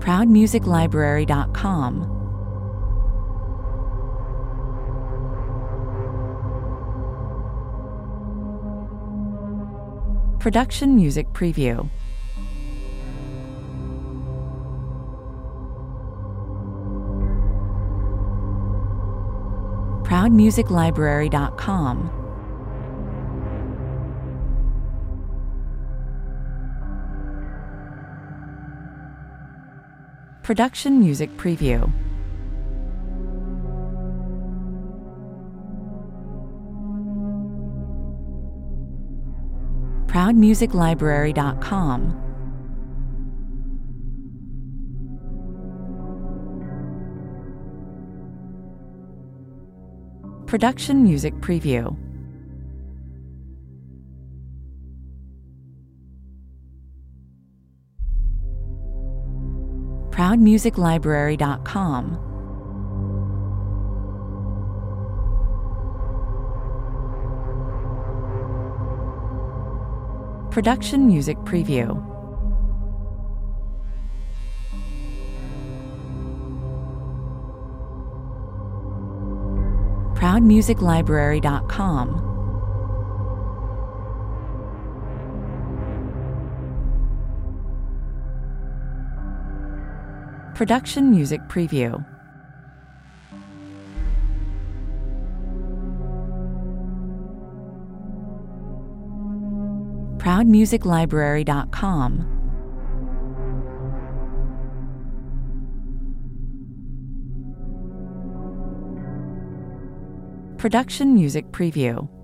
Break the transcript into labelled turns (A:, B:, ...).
A: ProudMusicLibrary.com. Production Music Preview. ProudMusicLibrary.com. Production Music Preview. ProudMusicLibrary.com. Production Music Preview. ProudMusicLibrary.com. Production Music Preview. ProudMusicLibrary.com. Production Music Preview. ProudMusicLibrary.com. Production Music Preview.